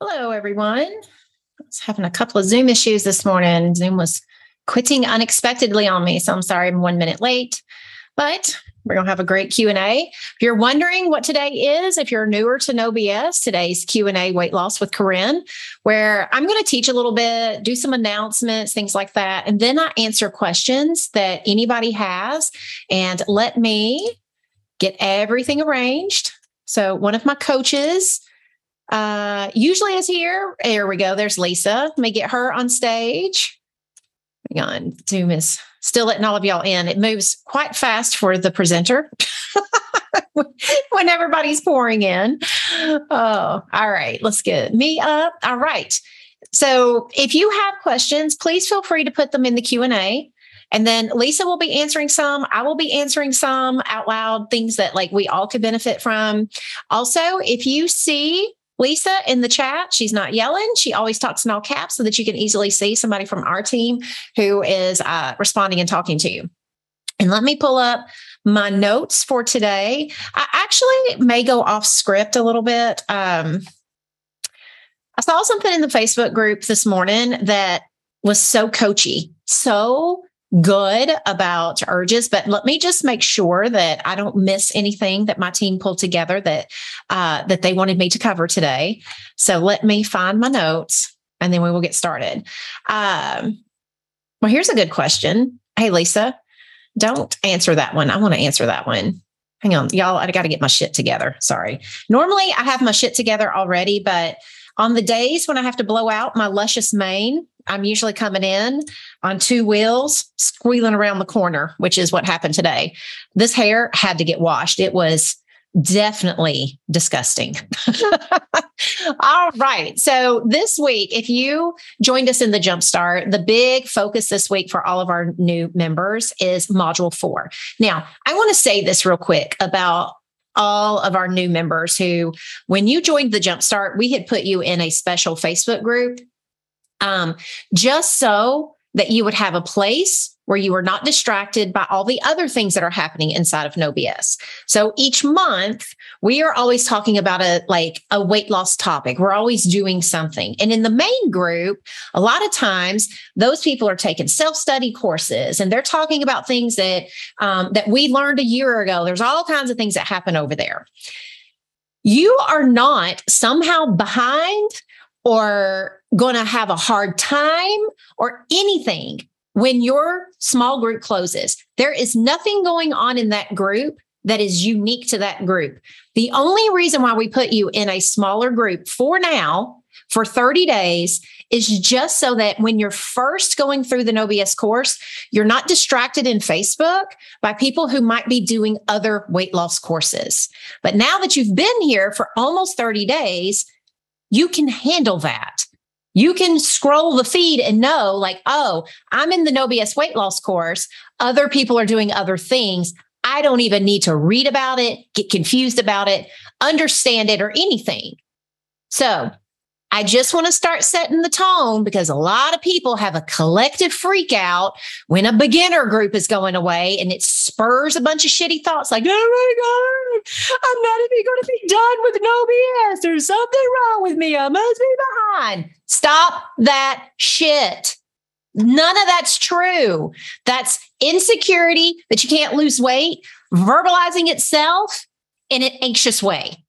Hello, everyone. I was having a couple of Zoom issues this morning. Zoom was quitting unexpectedly on me, so I'm sorry I'm 1 minute late. But we're going to have a great Q&A. If you're wondering what today is, if you're newer to No BS, today's Q&A Weight Loss with Corinne, where I'm going to teach a little bit, do some announcements, things like that. And then I answer questions that anybody has and let me get everything arranged. So one of my coaches usually is here. There we go. There's Lisa. Let me get her on stage. Hang on. Zoom is still letting all of y'all in. It moves quite fast for the presenter when everybody's pouring in. Oh, all right. Let's get me up. All right. So if you have questions, please feel free to put them in the Q&A. And then Lisa will be answering some. I will be answering some out loud, things that like we all could benefit from. Also, if you see Lisa in the chat, she's not yelling. She always talks in all caps so that you can easily see somebody from our team who is responding and talking to you. And let me pull up my notes for today. I actually may go off script a little bit. I saw something in the Facebook group this morning that was so coachy, so good about urges, but let me just make sure that I don't miss anything that my team pulled together that they wanted me to cover today. So let me find my notes and then we will get started. Well, here's a good question. Hey, Lisa, don't answer that one. I want to answer that one. Hang on, y'all. I got to get my shit together. Sorry. Normally I have my shit together already, but on the days when I have to blow out my luscious mane, I'm usually coming in on two wheels, squealing around the corner, which is what happened today. This hair had to get washed. It was definitely disgusting. All right. So this week, if you joined us in the Jumpstart, the big focus this week for all of our new members is Module 4. Now, I want to say this real quick about all of our new members who, when you joined the Jumpstart, we had put you in a special Facebook group just so that you would have a place where you are not distracted by all the other things that are happening inside of No BS. So each month, we are always talking about a weight loss topic. We're always doing something. And in the main group, a lot of times, those people are taking self-study courses and they're talking about things that we learned a year ago. There's all kinds of things that happen over there. You are not somehow behind or going to have a hard time or anything when your small group closes. There is nothing going on in that group that is unique to that group. The only reason why we put you in a smaller group for now, for 30 days, is just so that when you're first going through the No BS course, you're not distracted in Facebook by people who might be doing other weight loss courses. But now that you've been here for almost 30 days, you can handle that. You can scroll the feed and know like, oh, I'm in the No BS weight loss course. Other people are doing other things. I don't even need to read about it, get confused about it, understand it, or anything. So I just want to start setting the tone because a lot of people have a collective freak out when a beginner group is going away and it spurs a bunch of shitty thoughts like, oh my God, I'm not even going to be done with No BS. There's something wrong with me. I must be behind. Stop that shit. None of that's true. That's insecurity that you can't lose weight, verbalizing itself in an anxious way.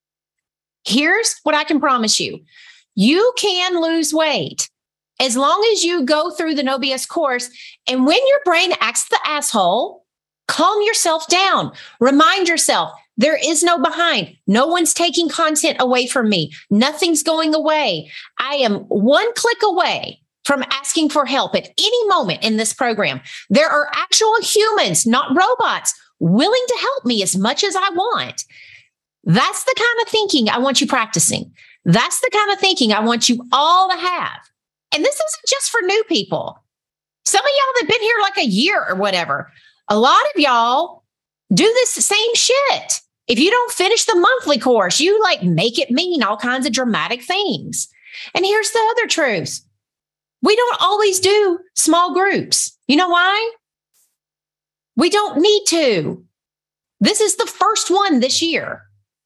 Here's what I can promise you. You can lose weight as long as you go through the No BS course. And when your brain acts the asshole, calm yourself down. Remind yourself, there is no behind. No one's taking content away from me. Nothing's going away. I am one click away from asking for help at any moment in this program. There are actual humans, not robots, willing to help me as much as I want. That's the kind of thinking I want you practicing. That's the kind of thinking I want you all to have. And this isn't just for new people. Some of y'all that have been here like a year or whatever, a lot of y'all do this same shit. If you don't finish the monthly course, you like make it mean all kinds of dramatic things. And here's the other truth. We don't always do small groups. You know why? We don't need to. This is the first one this year.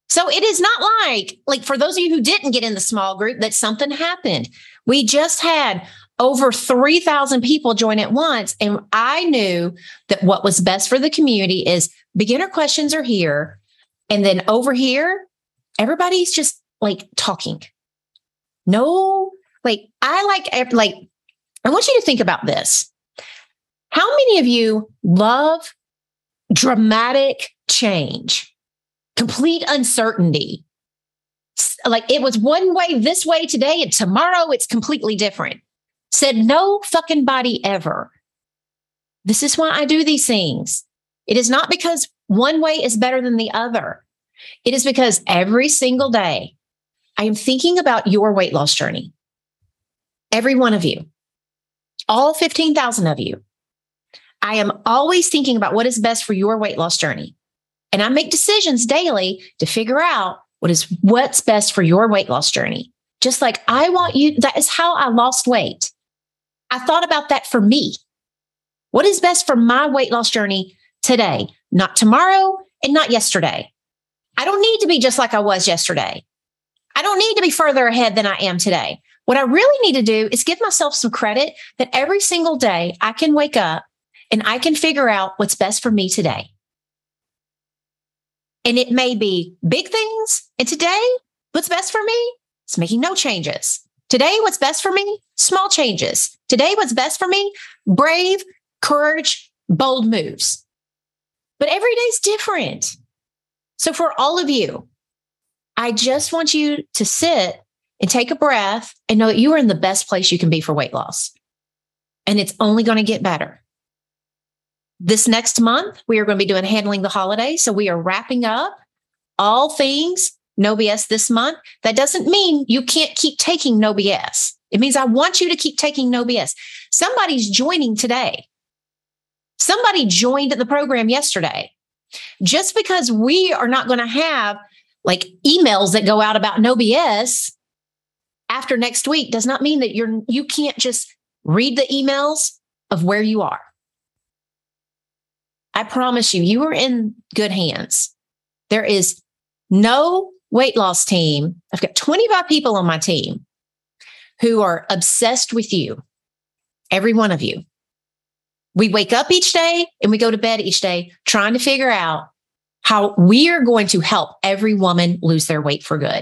So it is not like for those of you who didn't get in the small group, that something happened. We just had over 3,000 people join at once. And I knew that what was best for the community is beginner questions are here. And then over here, everybody's just like talking. No, I want you to think about this. How many of you love dramatic change? Complete uncertainty. Like it was one way this way today, and tomorrow it's completely different. Said no fucking body ever. This is why I do these things. It is not because one way is better than the other. It is because every single day I am thinking about your weight loss journey. Every one of you, all 15,000 of you. I am always thinking about what is best for your weight loss journey. And I make decisions daily to figure out what's best for your weight loss journey. Just like I want you, that is how I lost weight. I thought about that for me. What is best for my weight loss journey today, not tomorrow and not yesterday. I don't need to be just like I was yesterday. I don't need to be further ahead than I am today. What I really need to do is give myself some credit that every single day I can wake up and I can figure out what's best for me today. And it may be big things. And today, what's best for me is making no changes. Today, what's best for me? Small changes. Today, what's best for me? Brave, courage, bold moves. But every day's different. So for all of you, I just want you to sit and take a breath and know that you are in the best place you can be for weight loss. And it's only going to get better. This next month, we are going to be doing Handling the Holidays. So we are wrapping up all things No BS this month. That doesn't mean you can't keep taking No BS. It means I want you to keep taking No BS. Somebody's joining today. Somebody joined the program yesterday. Just because we are not going to have like emails that go out about No BS after next week does not mean that you can't just read the emails of where you are. I promise you, you are in good hands. There is no weight loss team. I've got 25 people on my team who are obsessed with you. Every one of you. We wake up each day and we go to bed each day trying to figure out how we are going to help every woman lose their weight for good.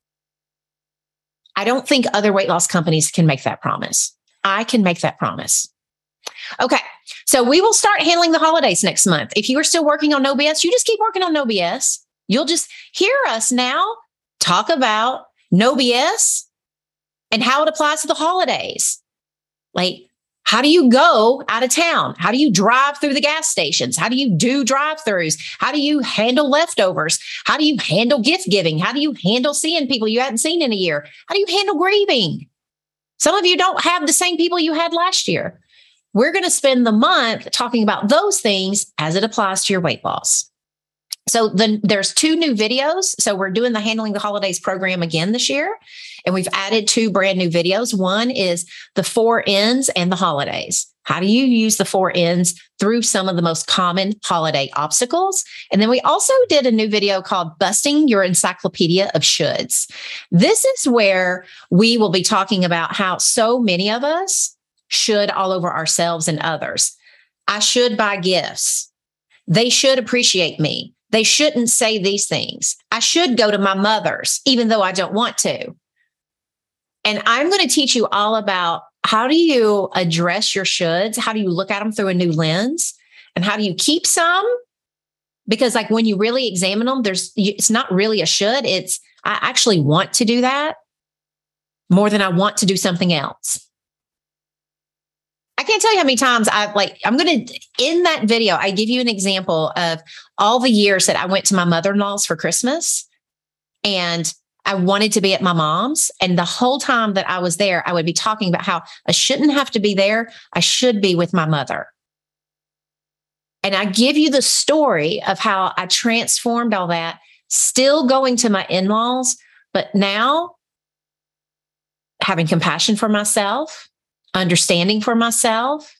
I don't think other weight loss companies can make that promise. I can make that promise. Okay, so we will start handling the holidays next month. If you are still working on No BS, you just keep working on No BS. You'll just hear us now talk about No BS and how it applies to the holidays. Like, how do you go out of town? How do you drive through the gas stations? How do you do drive-thrus? How do you handle leftovers? How do you handle gift giving? How do you handle seeing people you hadn't seen in a year? How do you handle grieving? Some of you don't have the same people you had last year. We're going to spend the month talking about those things as it applies to your weight loss. So there's 2 new videos. So we're doing the Handling the Holidays program again this year. And we've added 2 brand new videos. One is the 4 N's and the holidays. How do you use the 4 N's through some of the most common holiday obstacles? And then we also did a new video called Busting Your Encyclopedia of Shoulds. This is where we will be talking about how so many of us should all over ourselves and others. I should buy gifts. They should appreciate me. They shouldn't say these things. I should go to my mother's, even though I don't want to. And I'm going to teach you all about how do you address your shoulds? How do you look at them through a new lens? And how do you keep some? Because like when you really examine them, it's not really a should. It's I actually want to do that more than I want to do something else. I can't tell you how many times in that video, I give you an example of all the years that I went to my mother-in-law's for Christmas and I wanted to be at my mom's. And the whole time that I was there, I would be talking about how I shouldn't have to be there. I should be with my mother. And I give you the story of how I transformed all that, still going to my in-laws, but now having compassion for myself, understanding for myself,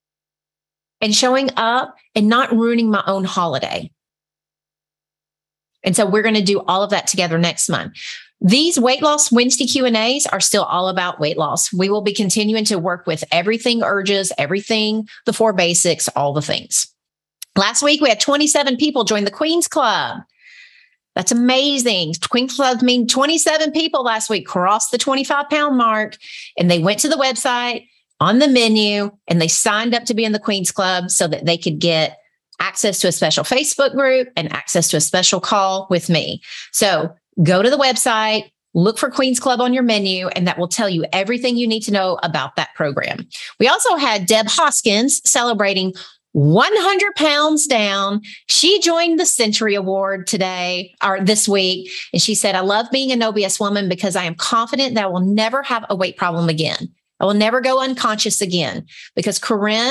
and showing up and not ruining my own holiday. And so we're going to do all of that together next month. These Weight Loss Wednesday Q&As are still all about weight loss. We will be continuing to work with everything urges, everything, the 4 basics, all the things. Last week, we had 27 people join the Queen's Club. That's amazing. Queen's Club means 27 people last week crossed the 25-pound mark, and they went to the website on the menu and they signed up to be in the Queen's Club so that they could get access to a special Facebook group and access to a special call with me. So go to the website, look for Queen's Club on your menu, and that will tell you everything you need to know about that program. We also had Deb Hoskins celebrating 100 pounds down. She joined the Century Award this week. And she said, I love being a No BS woman because I am confident that I will never have a weight problem again. I will never go unconscious again because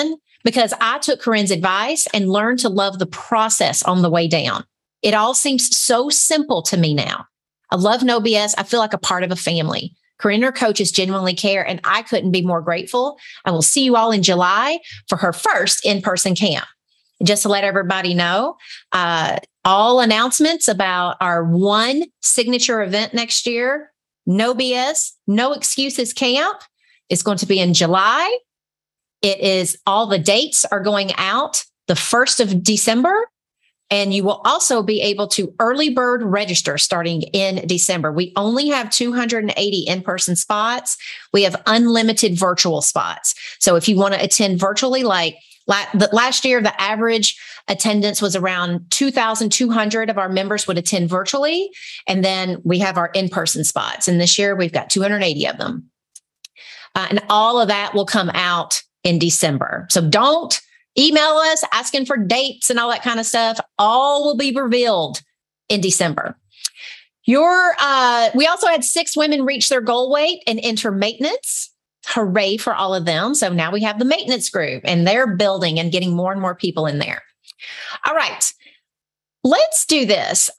I took Corinne's advice and learned to love the process on the way down. It all seems so simple to me now. I love No BS. I feel like a part of a family. Corinne and her coaches genuinely care, and I couldn't be more grateful. I will see you all in July for her first in-person camp. Just to let everybody know, all announcements about our one signature event next year, No BS, No Excuses Camp, is going to be in July. All the dates are going out the 1st of December. And you will also be able to early bird register starting in December. We only have 280 in-person spots. We have unlimited virtual spots. So if you want to attend virtually, like last year, the average attendance was around 2,200 of our members would attend virtually. And then we have our in-person spots. And this year we've got 280 of them. And all of that will come out in December. So don't email us asking for dates and all that kind of stuff. All will be revealed in December. We also had 6 women reach their goal weight and enter maintenance. Hooray for all of them. So now we have the maintenance group and they're building and getting more and more people in there. All right, let's do this.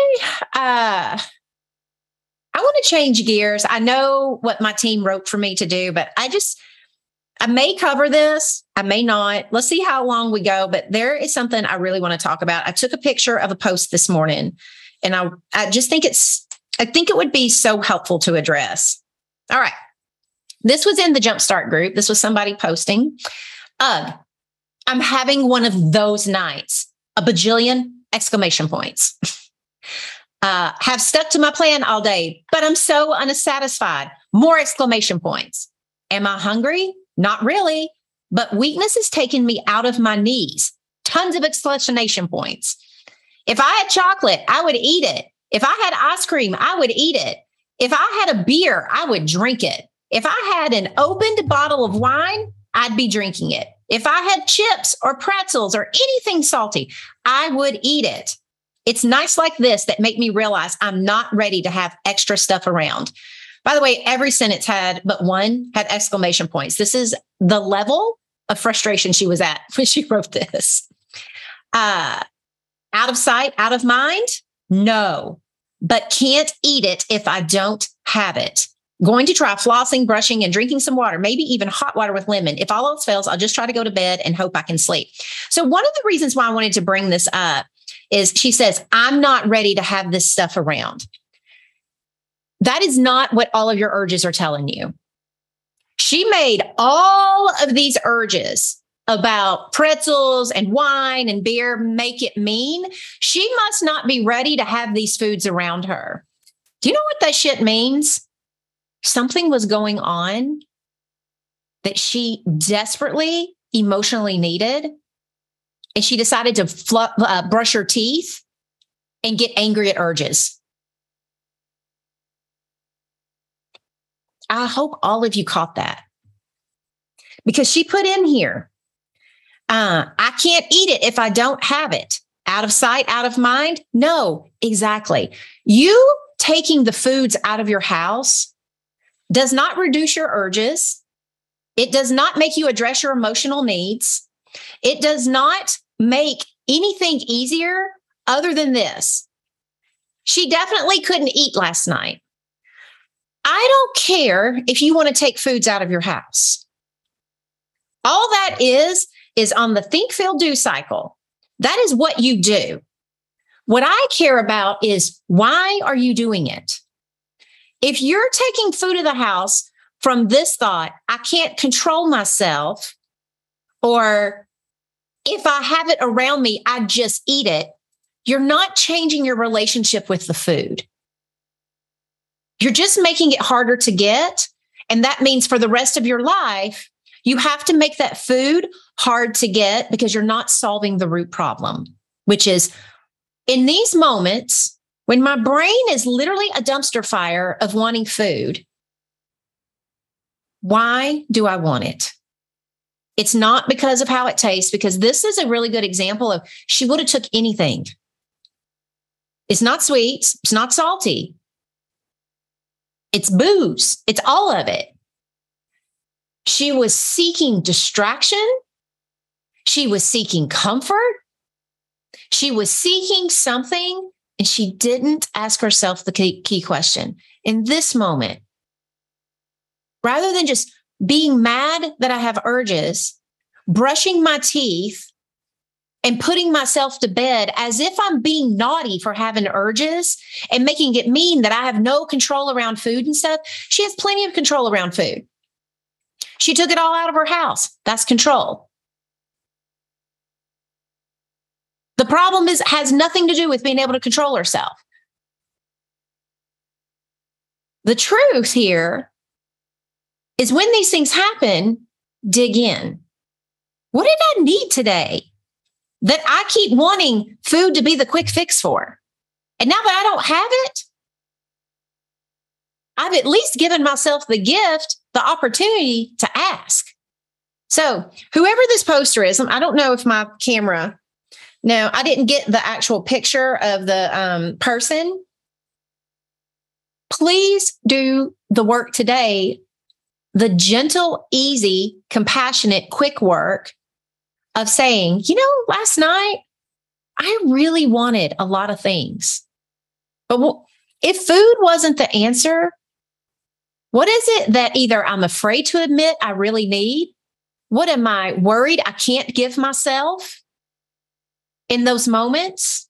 I want to change gears. I know what my team wrote for me to do, but I may cover this. I may not. Let's see how long we go. But there is something I really want to talk about. I took a picture of a post this morning, and I just think it would be so helpful to address. All right. This was in the Jumpstart group. This was somebody posting. I'm having one of those nights. A bajillion exclamation points. Have stuck to my plan all day, but I'm so unsatisfied. More exclamation points. Am I hungry? Not really, but weakness has taken me out of my knees. Tons of exclamation points. If I had chocolate, I would eat it. If I had ice cream, I would eat it. If I had a beer, I would drink it. If I had an opened bottle of wine, I'd be drinking it. If I had chips or pretzels or anything salty, I would eat it. It's nights like this that make me realize I'm not ready to have extra stuff around. By the way, every sentence but one had exclamation points. This is the level of frustration she was at when she wrote this. Out of sight, out of mind? No, but can't eat it if I don't have it. Going to try flossing, brushing, and drinking some water, maybe even hot water with lemon. If all else fails, I'll just try to go to bed and hope I can sleep. So one of the reasons why I wanted to bring this up is she says, I'm not ready to have this stuff around. That is not what all of your urges are telling you. She made all of these urges about pretzels and wine and beer make it mean she must not be ready to have these foods around her. Do you know what that shit means? Something was going on that she desperately, emotionally needed. And she decided to brush her teeth and get angry at urges. I hope all of you caught that. Because she put in here, I can't eat it if I don't have it. Out of sight, out of mind? No, exactly. You taking the foods out of your house does not reduce your urges. It does not make you address your emotional needs. It does not make anything easier other than this. She definitely couldn't eat last night. I don't care if you want to take foods out of your house. All that is on the think, feel, do cycle. That is what you do. What I care about is, why are you doing it? If you're taking food to the house from this thought, I can't control myself, or if I have it around me, I just eat it, you're not changing your relationship with the food. You're just making it harder to get. And that means for the rest of your life, you have to make that food hard to get, because you're not solving the root problem, which is, in these moments, when my brain is literally a dumpster fire of wanting food, why do I want it? It's not because of how it tastes, because this is a really good example of, she would have took anything. It's not sweet. It's not salty. It's booze. It's all of it. She was seeking distraction. She was seeking comfort. She was seeking something, and she didn't ask herself the key question. In this moment, rather than just being mad that I have urges, brushing my teeth, and putting myself to bed as if I'm being naughty for having urges and making it mean that I have no control around food and stuff, she has plenty of control around food. She took it all out of her house. That's control. The problem has nothing to do with being able to control herself. The truth here is, when these things happen, dig in. What did I need today that I keep wanting food to be the quick fix for? And now that I don't have it, I've at least given myself the gift, the opportunity to ask. So whoever this poster is, I don't know if my camera, no, I didn't get the actual picture of the person. Please do the work today, the gentle, easy, compassionate, quick work of saying, last night, I really wanted a lot of things. But if food wasn't the answer, what is it that either I'm afraid to admit I really need? What am I worried I can't give myself in those moments?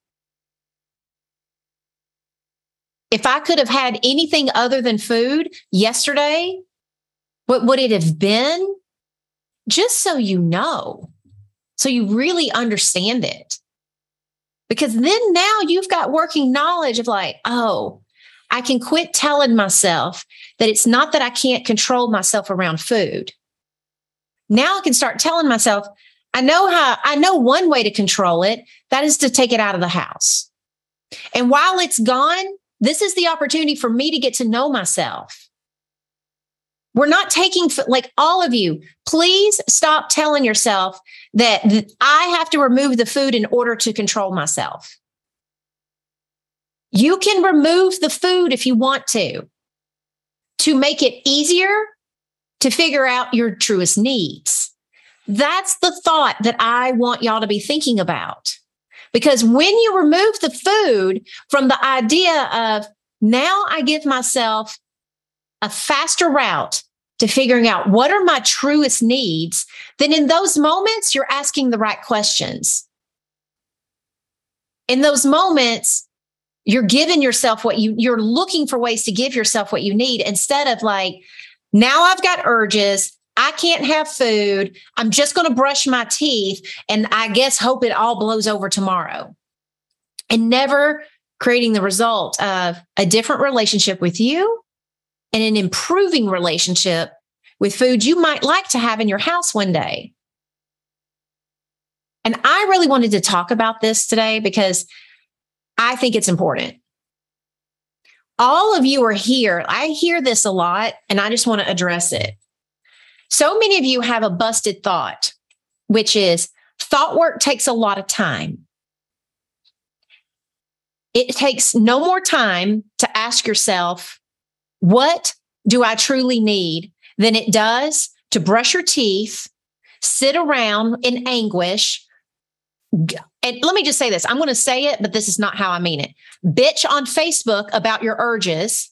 If I could have had anything other than food yesterday, what would it have been? Just so you know, so you really understand it. Because then now you've got working knowledge of like, oh, I can quit telling myself that it's not that I can't control myself around food. Now I can start telling myself, I know one way to control it, that is to take it out of the house. And while it's gone, this is the opportunity for me to get to know myself. We're not taking, like, all of you, please stop telling yourself that I have to remove the food in order to control myself. You can remove the food if you want to make it easier to figure out your truest needs. That's the thought that I want y'all to be thinking about. Because when you remove the food from the idea of, now I give myself a faster route to figuring out what are my truest needs, then in those moments, you're asking the right questions. In those moments, you're giving yourself you're looking for ways to give yourself what you need, instead of like, now I've got urges, I can't have food, I'm just going to brush my teeth and I guess hope it all blows over tomorrow. And never creating the result of a different relationship with you and an improving relationship with food you might like to have in your house one day. And I really wanted to talk about this today because I think it's important. All of you are here. I hear this a lot, and I just want to address it. So many of you have a busted thought, which is thought work takes a lot of time. It takes no more time to ask yourself, what do I truly need, than it does to brush your teeth, sit around in anguish. And let me just say this. I'm going to say it, but this is not how I mean it. Bitch on Facebook about your urges.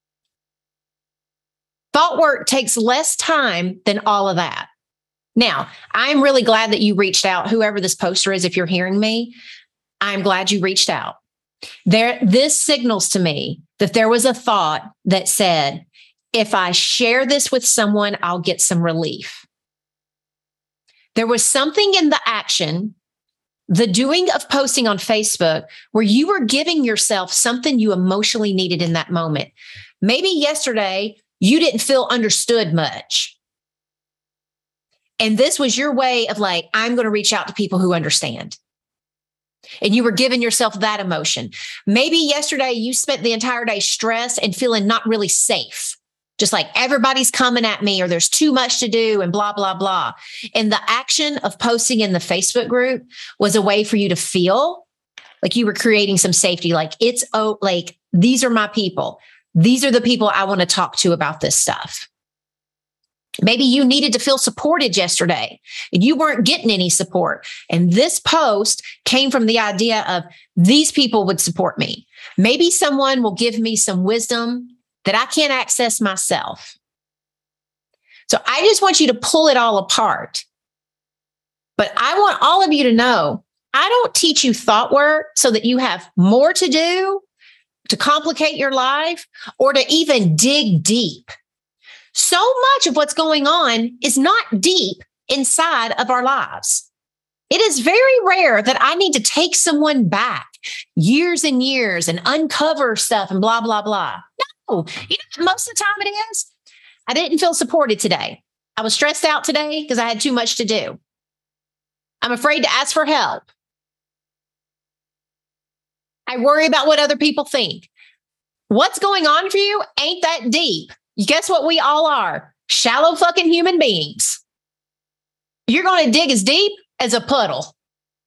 Thought work takes less time than all of that. Now, I'm really glad that you reached out, whoever this poster is, if you're hearing me, I'm glad you reached out. This signals to me that there was a thought that said, if I share this with someone, I'll get some relief. There was something in the action, the doing of posting on Facebook, where you were giving yourself something you emotionally needed in that moment. Maybe yesterday you didn't feel understood much. And this was your way of like, I'm going to reach out to people who understand. And you were giving yourself that emotion. Maybe yesterday you spent the entire day stressed and feeling not really safe. Just like everybody's coming at me or there's too much to do and blah, blah, blah. And the action of posting in the Facebook group was a way for you to feel like you were creating some safety. Like like these are my people. These are the people I want to talk to about this stuff. Maybe you needed to feel supported yesterday and you weren't getting any support. And this post came from the idea of these people would support me. Maybe someone will give me some wisdom that I can't access myself. So I just want you to pull it all apart. But I want all of you to know, I don't teach you thought work so that you have more to do to complicate your life or to even dig deep. So much of what's going on is not deep inside of our lives. It is very rare that I need to take someone back years and years and uncover stuff and blah, blah, blah. No, most of the time it is. I didn't feel supported today. I was stressed out today because I had too much to do. I'm afraid to ask for help. I worry about what other people think. What's going on for you ain't that deep. Guess what we all are? Shallow fucking human beings. You're going to dig as deep as a puddle.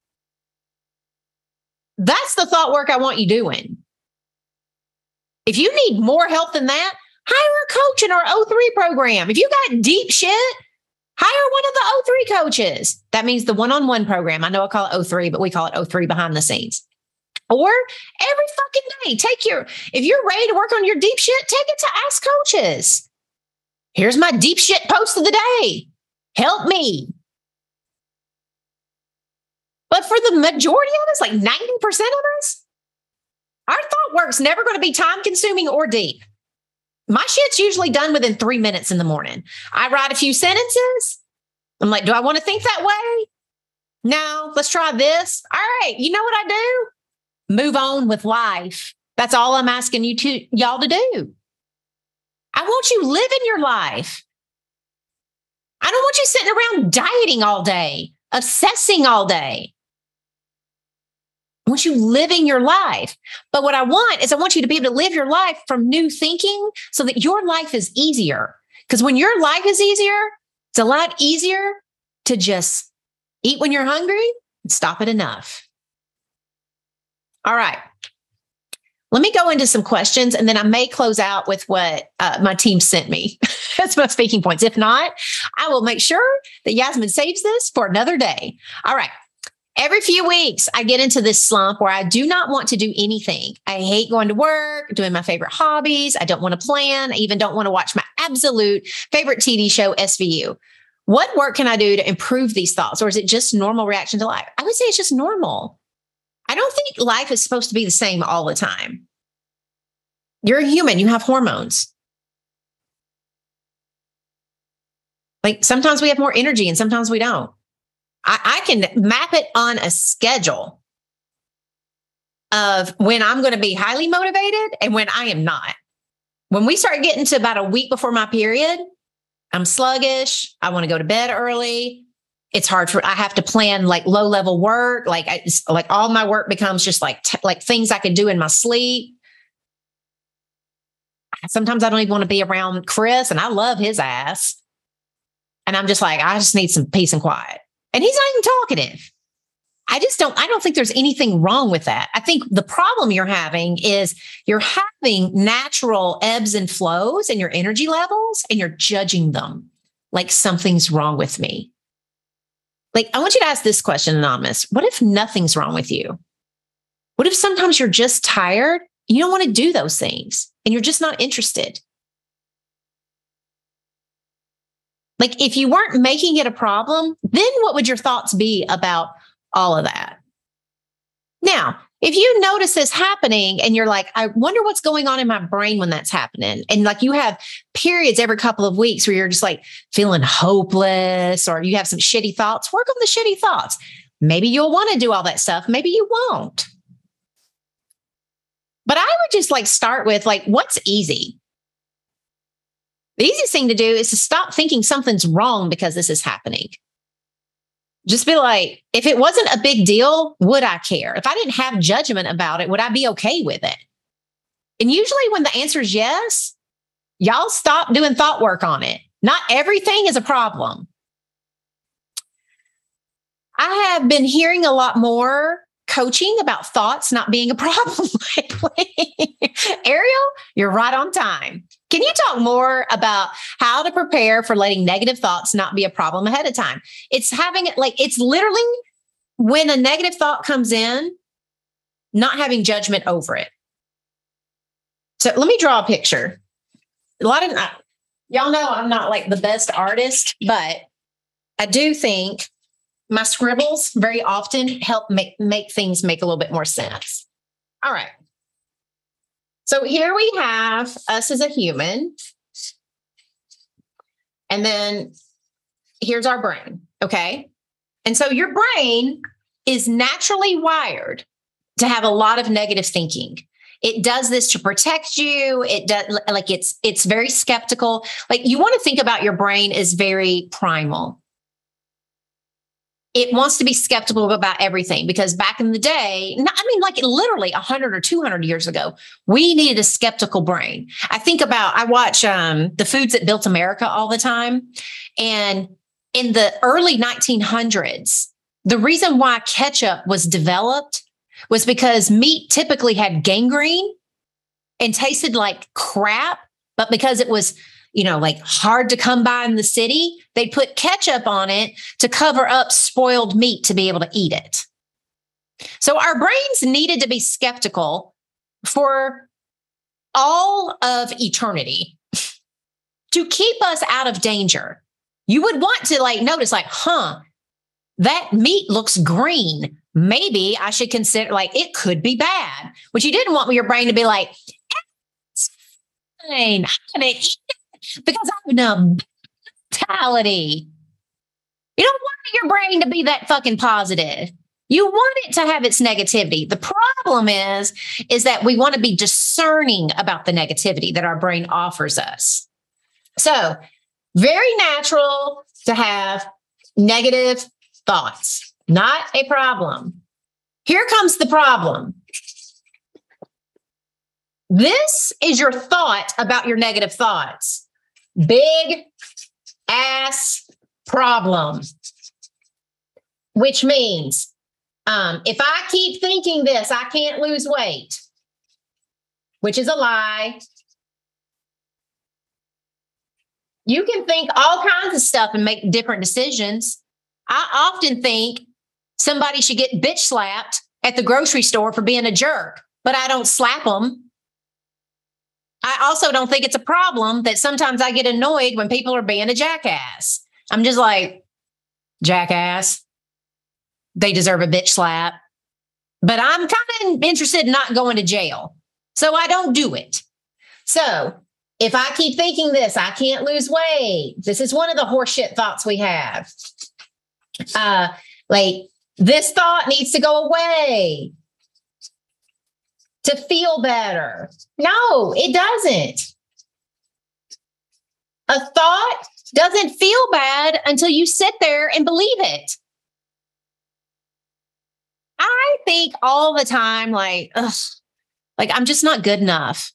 That's the thought work I want you doing. If you need more help than that, hire a coach in our O3 program. If you got deep shit, hire one of the O3 coaches. That means the one-on-one program. I know I call it O3, but we call it O3 behind the scenes. Or every fucking day, if you're ready to work on your deep shit, take it to Ask Coaches. Here's my deep shit post of the day. Help me. But for the majority of us, like 90% of us, our thought work's never going to be time consuming or deep. My shit's usually done within 3 minutes in the morning. I write a few sentences. I'm like, do I want to think that way? No, let's try this. All right. You know what I do? Move on with life. That's all I'm asking y'all to do. I want you living your life. I don't want you sitting around dieting all day, obsessing all day. I want you living your life. But what I want you to be able to live your life from new thinking so that your life is easier. Because when your life is easier, it's a lot easier to just eat when you're hungry and stop at enough. All right. Let me go into some questions and then I may close out with what my team sent me. That's my speaking points. If not, I will make sure that Yasmin saves this for another day. All right. Every few weeks, I get into this slump where I do not want to do anything. I hate going to work, doing my favorite hobbies. I don't want to plan. I even don't want to watch my absolute favorite TV show, SVU. What work can I do to improve these thoughts? Or is it just normal reaction to life? I would say it's just normal. I don't think life is supposed to be the same all the time. You're a human. You have hormones. Like sometimes we have more energy and sometimes we don't. I can map it on a schedule of when I'm going to be highly motivated and when I am not. When we start getting to about a week before my period, I'm sluggish. I want to go to bed early. It's hard I have to plan like low level work. Like all my work becomes just like things I can do in my sleep. Sometimes I don't even want to be around Chris and I love his ass. And I'm just like, I just need some peace and quiet. And he's not even talkative. I don't think there's anything wrong with that. I think the problem you're having is you're having natural ebbs and flows in your energy levels and you're judging them like something's wrong with me. Like, I want you to ask this question, Anonymous. What if nothing's wrong with you? What if sometimes you're just tired? You don't want to do those things and you're just not interested. Like, if you weren't making it a problem, then what would your thoughts be about all of that? Now, If you notice this happening and you're like, I wonder what's going on in my brain when that's happening. And like you have periods every couple of weeks where you're just like feeling hopeless or you have some shitty thoughts, work on the shitty thoughts. Maybe you'll want to do all that stuff. Maybe you won't. But I would just like start with like, what's easy? The easiest thing to do is to stop thinking something's wrong because this is happening. Just be like, if it wasn't a big deal, would I care? If I didn't have judgment about it, would I be okay with it? And usually when the answer is yes, y'all stop doing thought work on it. Not everything is a problem. I have been hearing a lot more coaching about thoughts not being a problem lately. Ariel, you're right on time. Can you talk more about how to prepare for letting negative thoughts not be a problem ahead of time? It's having it like, it's literally when a negative thought comes in, not having judgment over it. So let me draw a picture. Y'all know I'm not like the best artist, but I do think my scribbles very often help make things make a little bit more sense. All right. So here we have us as a human. And then here's our brain. Okay. And so your brain is naturally wired to have a lot of negative thinking. It does this to protect you. It does like it's very skeptical. Like you want to think about your brain as very primal. It wants to be skeptical about everything because back in the day, like literally 100 or 200 years ago, we needed a skeptical brain. I watch The Foods That Built America all the time. And in the early 1900s, the reason why ketchup was developed was because meat typically had gangrene and tasted like crap, but because it was like hard to come by in the city, they put ketchup on it to cover up spoiled meat to be able to eat it. So our brains needed to be skeptical for all of eternity to keep us out of danger. You would want to like notice like, that meat looks green. Maybe I should consider like it could be bad. But you didn't want your brain to be like, it's fine. I'm going to eat it because I have a mentality. You don't want your brain to be that fucking positive. You want it to have its negativity. The problem is that we want to be discerning about the negativity that our brain offers us. So very natural to have negative thoughts, not a problem. Here comes the problem. This is your thought about your negative thoughts. Big ass problem, which means if I keep thinking this, I can't lose weight, which is a lie. You can think all kinds of stuff and make different decisions. I often think somebody should get bitch slapped at the grocery store for being a jerk, but I don't slap them. I also don't think it's a problem that sometimes I get annoyed when people are being a jackass. I'm just like, jackass. They deserve a bitch slap. But I'm kind of interested in not going to jail. So I don't do it. So if I keep thinking this, I can't lose weight. This is one of the horseshit thoughts we have. Like this thought needs to go away to feel better. No, it doesn't. A thought doesn't feel bad until you sit there and believe it. I think all the time, like I'm just not good enough.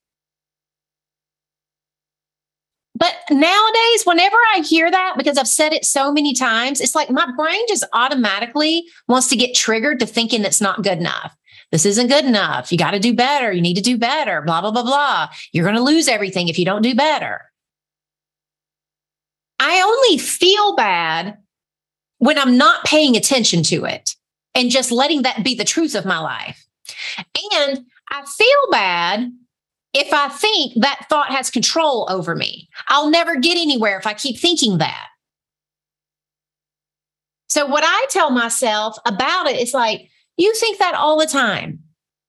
But nowadays, whenever I hear that, because I've said it so many times, it's like my brain just automatically wants to get triggered to thinking it's not good enough. This isn't good enough. You got to do better. You need to do better. Blah, blah, blah, blah. You're going to lose everything if you don't do better. I only feel bad when I'm not paying attention to it and just letting that be the truth of my life. And I feel bad if I think that thought has control over me. I'll never get anywhere if I keep thinking that. So what I tell myself about it is like, you think that all the time.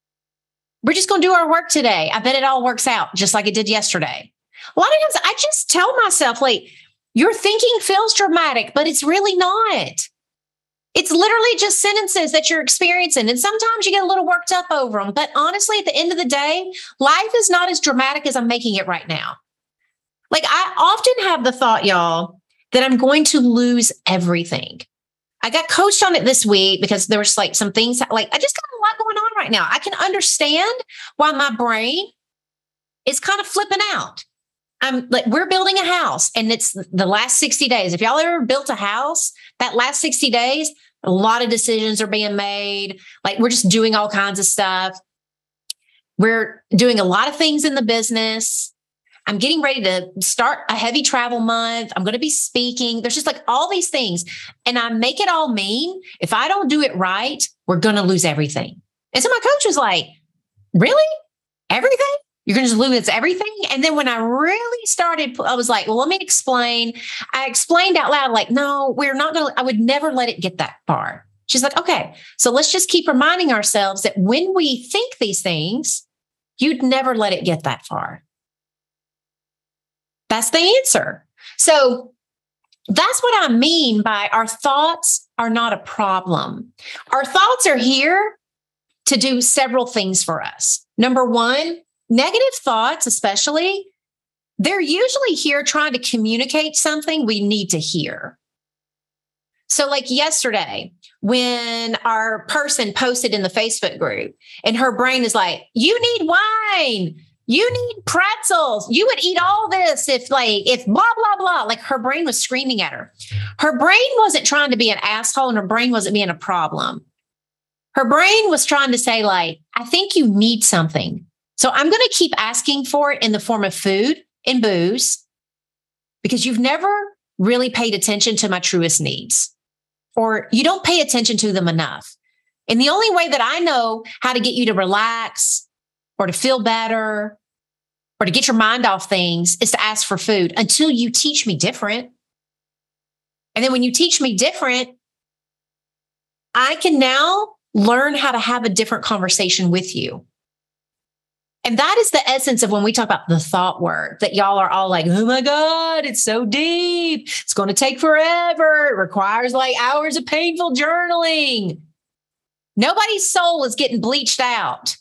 we're just going to do our work today. I bet it all works out just like it did yesterday. A lot of times I just tell myself, like, your thinking feels dramatic, but it's really not. It's literally just sentences that you're experiencing. And sometimes you get a little worked up over them. But honestly, at the end of the day, life is not as dramatic as I'm making it right now. Like, I often have the thought, y'all, that I'm going to lose everything. I got coached on it this week because there was like some things, like I just got a lot going on right now. I can understand why my brain is kind of flipping out. I'm like, we're building a house and it's the last 60 days. If y'all ever built a house, that last 60 days, a lot of decisions are being made. Like, we're just doing all kinds of stuff. We're doing a lot of things in the business. I'm getting ready to start a heavy travel month. I'm going to be speaking. There's just like all these things. And I make it all mean, if I don't do it right, we're going to lose everything. And so my coach was like, really? Everything? You're going to just lose everything? And then when I really started, I was like, well, let me explain. I explained out loud, like, no, we're not going to, I would never let it get that far. She's like, okay, so let's just keep reminding ourselves that when we think these things, you'd never let it get that far. That's the answer. So that's what I mean by our thoughts are not a problem. Our thoughts are here to do several things for us. Number one, negative thoughts, especially, they're usually here trying to communicate something we need to hear. So like yesterday, when our person posted in the Facebook group and her brain is like, you need wine, you need pretzels, you would eat all this if blah, blah, blah. Like, her brain was screaming at her. Her brain wasn't trying to be an asshole and her brain wasn't being a problem. Her brain was trying to say, like, I think you need something. So I'm going to keep asking for it in the form of food and booze because you've never really paid attention to my truest needs, or you don't pay attention to them enough. And the only way that I know how to get you to relax or to feel better or to get your mind off things is to ask for food until you teach me different. And then when you teach me different, I can now learn how to have a different conversation with you. And that is the essence of when we talk about the thought work, that y'all are all like, oh my God, it's so deep. It's going to take forever. It requires like hours of painful journaling. Nobody's soul is getting bleached out.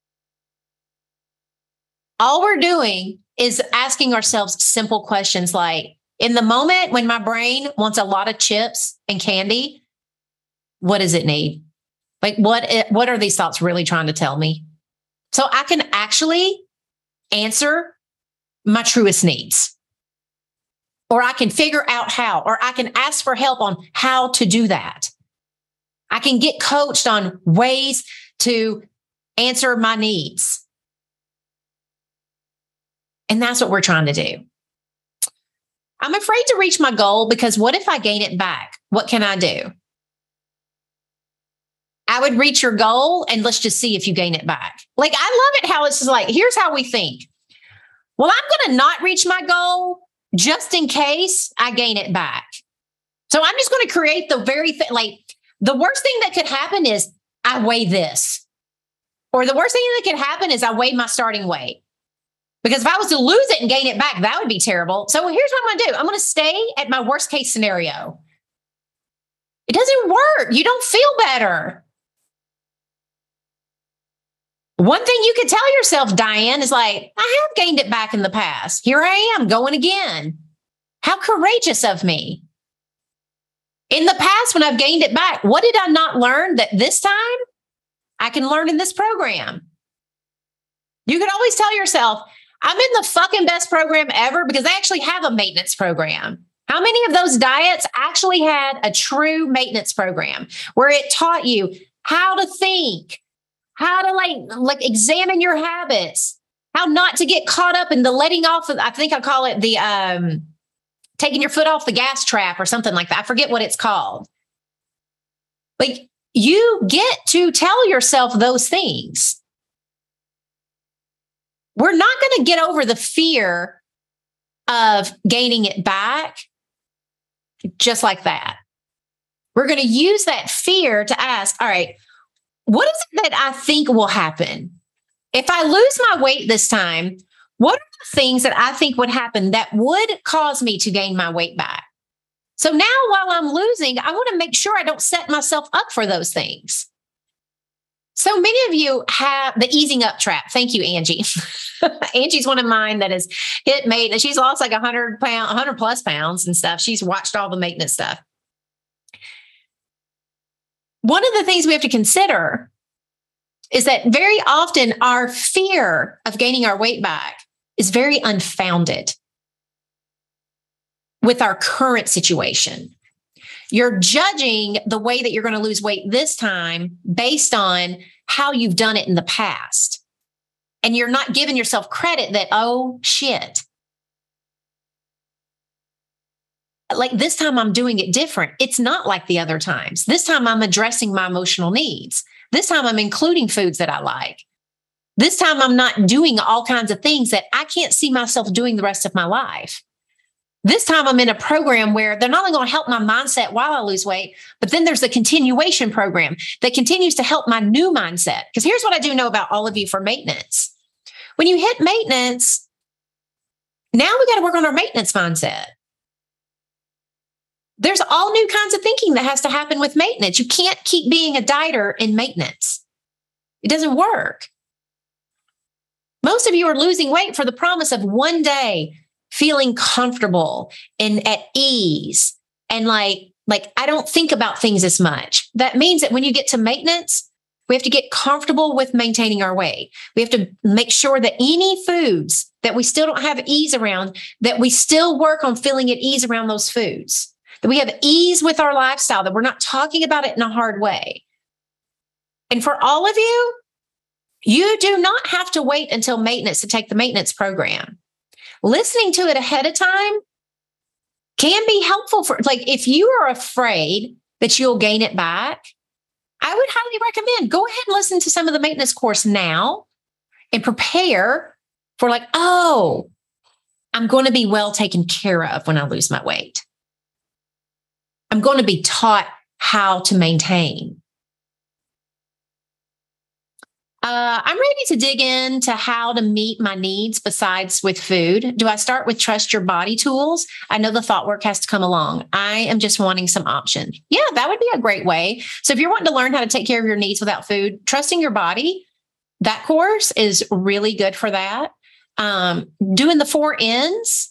All we're doing is asking ourselves simple questions like, in the moment when my brain wants a lot of chips and candy, what does it need? Like, what are these thoughts really trying to tell me? So I can actually answer my truest needs, or I can figure out how, or I can ask for help on how to do that. I can get coached on ways to answer my needs. And that's what we're trying to do. I'm afraid to reach my goal because what if I gain it back? What can I do? I would reach your goal and let's just see if you gain it back. Like, I love it how it's just like, here's how we think. Well, I'm going to not reach my goal just in case I gain it back. So I'm just going to create the very thing. Like, the worst thing that could happen is I weigh this. Or the worst thing that could happen is I weigh my starting weight. Because if I was to lose it and gain it back, that would be terrible. So here's what I'm going to do. I'm going to stay at my worst case scenario. It doesn't work. You don't feel better. One thing you could tell yourself, Diane, is like, I have gained it back in the past. Here I am going again. How courageous of me. In the past, when I've gained it back, what did I not learn that this time I can learn in this program? You can always tell yourself, I'm in the fucking best program ever because they actually have a maintenance program. How many of those diets actually had a true maintenance program where it taught you how to think, how to like examine your habits, how not to get caught up in the letting off of, I think I call it the taking your foot off the gas trap or something like that. I forget what it's called. Like, you get to tell yourself those things. We're not going to get over the fear of gaining it back just like that. We're going to use that fear to ask, all right, what is it that I think will happen if I lose my weight this time, what are the things that I think would happen that would cause me to gain my weight back? So now while I'm losing, I want to make sure I don't set myself up for those things. So many of you have the easing up trap. Thank you, Angie. Angie's one of mine that has hit maintenance. She's lost like 100 plus pounds and stuff. She's watched all the maintenance stuff. One of the things we have to consider is that very often our fear of gaining our weight back is very unfounded with our current situation. You're judging the way that you're going to lose weight this time based on how you've done it in the past. And you're not giving yourself credit that, oh, shit. Like this time I'm doing it different. It's not like the other times. This time I'm addressing my emotional needs. This time I'm including foods that I like. This time I'm not doing all kinds of things that I can't see myself doing the rest of my life. This time I'm in a program where they're not only going to help my mindset while I lose weight, but then there's a continuation program that continues to help my new mindset. Because here's what I do know about all of you for maintenance. When you hit maintenance, now we got to work on our maintenance mindset. There's all new kinds of thinking that has to happen with maintenance. You can't keep being a dieter in maintenance. It doesn't work. Most of you are losing weight for the promise of one day feeling comfortable and at ease and like I don't think about things as much. That means that when you get to maintenance, we have to get comfortable with maintaining our weight. We have to make sure that any foods that we still don't have ease around, that we still work on feeling at ease around those foods, that we have ease with our lifestyle, that we're not talking about it in a hard way. And for all of you, you do not have to wait until maintenance to take the maintenance program. Listening to it ahead of time can be helpful for, like, if you are afraid that you'll gain it back, I would highly recommend go ahead and listen to some of the maintenance course now and prepare for like, oh, I'm going to be well taken care of when I lose my weight. I'm going to be taught how to maintain. I'm ready to dig into how to meet my needs besides with food. Do I start with trust your body tools? I know the thought work has to come along. I am just wanting some options. Yeah, that would be a great way. So if you're wanting to learn how to take care of your needs without food, trusting your body, that course is really good for that. Doing the 4 Ns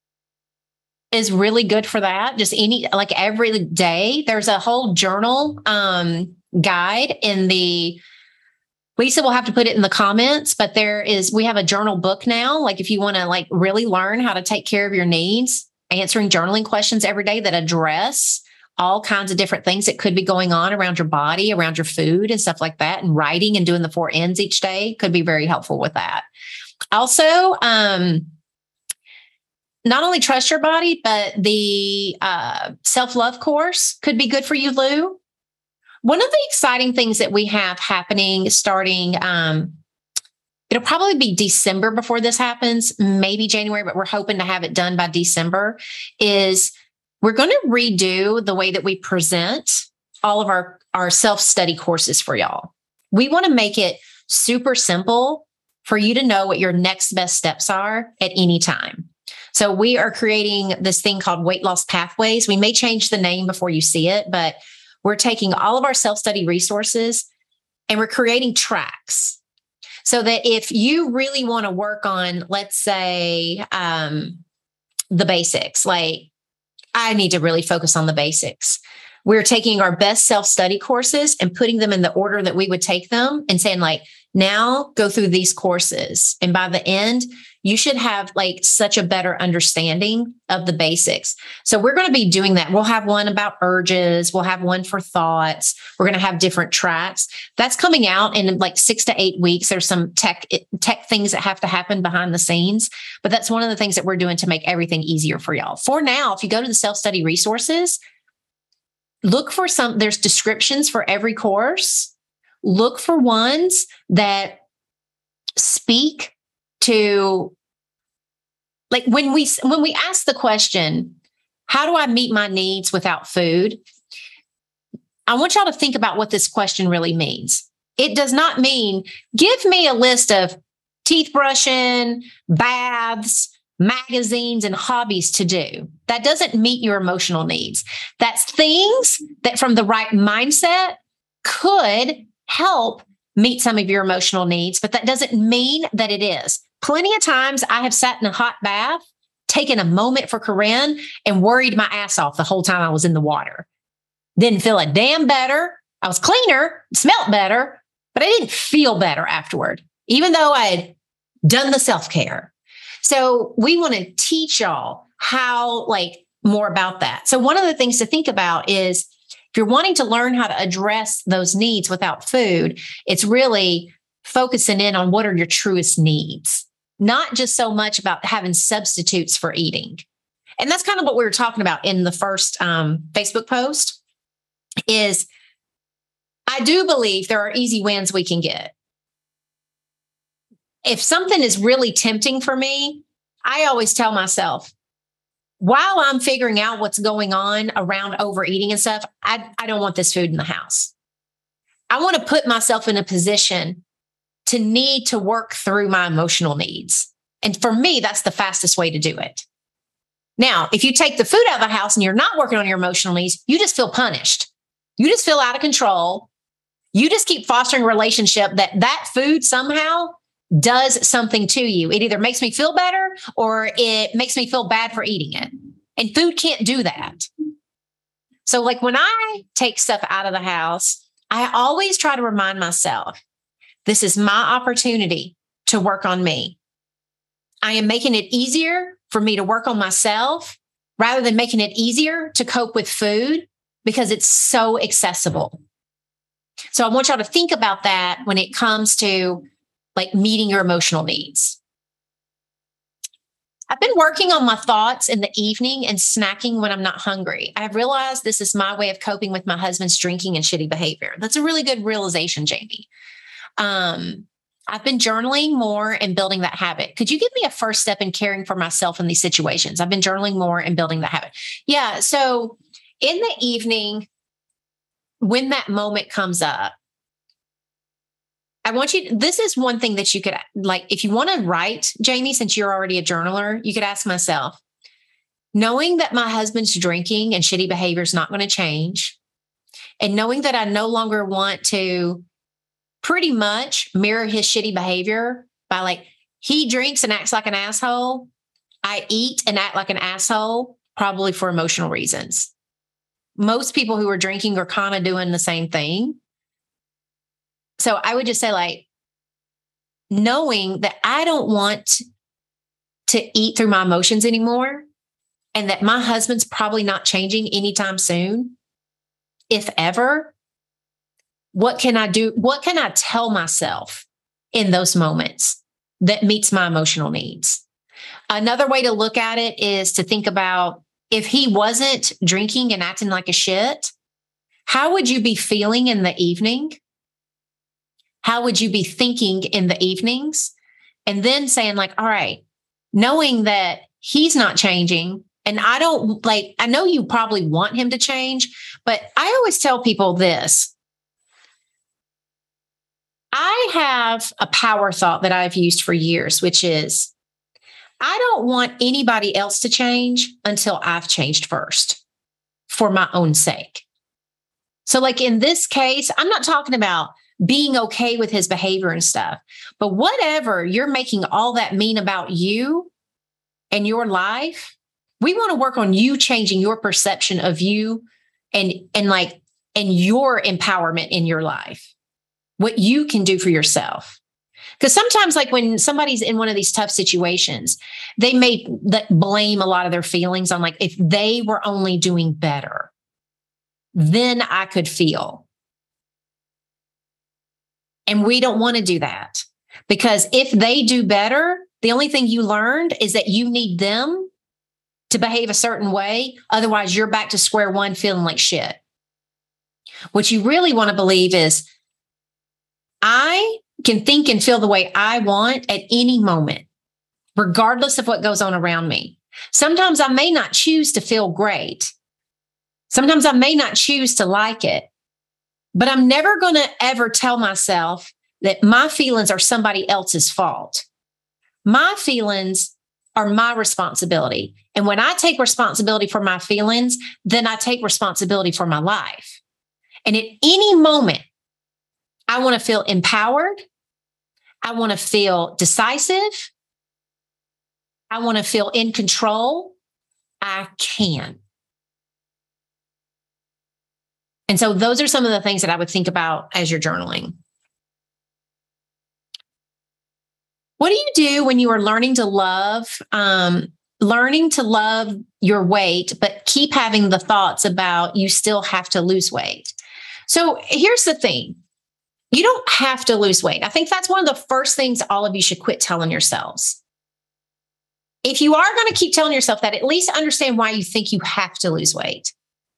is really good for that. Just like every day, there's a whole journal guide in the Lisa will have to put it in the comments, but we have a journal book now. Like if you want to like really learn how to take care of your needs, answering journaling questions every day that address all kinds of different things that could be going on around your body, around your food and stuff like that. And writing and doing the 4 Ns each day could be very helpful with that. Also, not only trust your body, but the self-love course could be good for you, Lou. One of the exciting things that we have happening starting, it'll probably be December before this happens, maybe January, but we're hoping to have it done by December, is we're going to redo the way that we present all of our self-study courses for y'all. We want to make it super simple for you to know what your next best steps are at any time. So we are creating this thing called Weight Loss Pathways. We may change the name before you see it, but we're taking all of our self-study resources and we're creating tracks so that if you really want to work on, let's say, the basics, like I need to really focus on the basics. We're taking our best self-study courses and putting them in the order that we would take them and saying like, now go through these courses. And by the end, you should have like such a better understanding of the basics. So we're going to be doing that. We'll have one about urges. We'll have one for thoughts. We're going to have different tracks. That's coming out in like 6 to 8 weeks. There's some tech things that have to happen behind the scenes, but that's one of the things that we're doing to make everything easier for y'all. For now, if you go to the self-study resources, look for there's descriptions for every course. Look for ones that speak to, like when we ask the question, how do I meet my needs without food? I want y'all to think about what this question really means. It does not mean give me a list of teeth brushing, baths, magazines, and hobbies to do. That doesn't meet your emotional needs. That's things that from the right mindset could help meet some of your emotional needs, but that doesn't mean that it is. Plenty of times I have sat in a hot bath, taken a moment for Corinne, and worried my ass off the whole time I was in the water. Didn't feel a damn better. I was cleaner, smelled better, but I didn't feel better afterward, even though I had done the self-care. So we want to teach y'all how, more about that. So one of the things to think about is if you're wanting to learn how to address those needs without food, it's really focusing in on what are your truest needs, not just so much about having substitutes for eating. And that's kind of what we were talking about in the first Facebook post is I do believe there are easy wins we can get. If something is really tempting for me, I always tell myself, while I'm figuring out what's going on around overeating and stuff, I don't want this food in the house. I want to put myself in a position to need to work through my emotional needs. And for me, that's the fastest way to do it. Now, if you take the food out of the house and you're not working on your emotional needs, you just feel punished. You just feel out of control. You just keep fostering a relationship that food somehow does something to you. It either makes me feel better or it makes me feel bad for eating it. And food can't do that. So when I take stuff out of the house, I always try to remind myself, this is my opportunity to work on me. I am making it easier for me to work on myself rather than making it easier to cope with food because it's so accessible. So I want y'all to think about that when it comes to meeting your emotional needs. I've been working on my thoughts in the evening and snacking when I'm not hungry. I've realized this is my way of coping with my husband's drinking and shitty behavior. That's a really good realization, Jamie. I've been journaling more and building that habit. Could you give me a first step in caring for myself in these situations? I've been journaling more and building that habit. Yeah. So in the evening, when that moment comes up, I want you, this is one thing that you could, if you want to write, Jamie, since you're already a journaler, you could ask myself, knowing that my husband's drinking and shitty behavior is not going to change, and knowing that I no longer want to pretty much mirror his shitty behavior by he drinks and acts like an asshole, I eat and act like an asshole, probably for emotional reasons. Most people who are drinking are kind of doing the same thing. So I would just say knowing that I don't want to eat through my emotions anymore and that my husband's probably not changing anytime soon, if ever, what can I do? What can I tell myself in those moments that meets my emotional needs? Another way to look at it is to think about if he wasn't drinking and acting like a shit, how would you be feeling in the evening? How would you be thinking in the evenings? And then saying all right, knowing that he's not changing, and I don't I know you probably want him to change, but I always tell people this. I have a power thought that I've used for years, which is I don't want anybody else to change until I've changed first for my own sake. So in this case, I'm not talking about being okay with his behavior and stuff, but whatever you're making all that mean about you and your life, we want to work on you changing your perception of you and your empowerment in your life, what you can do for yourself. Because sometimes when somebody's in one of these tough situations, they may blame a lot of their feelings on if they were only doing better, then I could feel. And we don't want to do that because if they do better, the only thing you learned is that you need them to behave a certain way. Otherwise, you're back to square one feeling like shit. What you really want to believe is I can think and feel the way I want at any moment, regardless of what goes on around me. Sometimes I may not choose to feel great. Sometimes I may not choose to like it. But I'm never going to ever tell myself that my feelings are somebody else's fault. My feelings are my responsibility. And when I take responsibility for my feelings, then I take responsibility for my life. And at any moment, I want to feel empowered. I want to feel decisive. I want to feel in control. I can. And so those are some of the things that I would think about as you're journaling. What do you do when you are learning to love your weight, but keep having the thoughts about you still have to lose weight? So here's the thing. You don't have to lose weight. I think that's one of the first things all of you should quit telling yourselves. If you are going to keep telling yourself that, at least understand why you think you have to lose weight.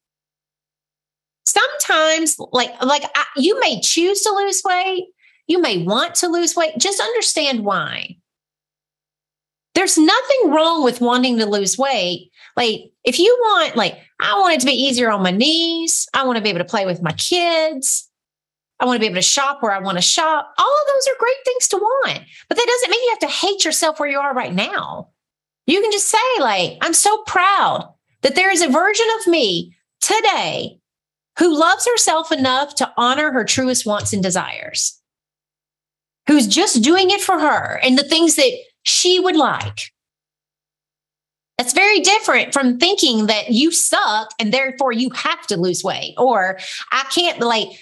Sometimes, you may choose to lose weight. You may want to lose weight. Just understand why. There's nothing wrong with wanting to lose weight. If you want, I want it to be easier on my knees. I want to be able to play with my kids. I want to be able to shop where I want to shop. All of those are great things to want. But that doesn't mean you have to hate yourself where you are right now. You can just say, I'm so proud that there is a version of me today who loves herself enough to honor her truest wants and desires, who's just doing it for her and the things that she would like. That's very different from thinking that you suck and therefore you have to lose weight, or I can't,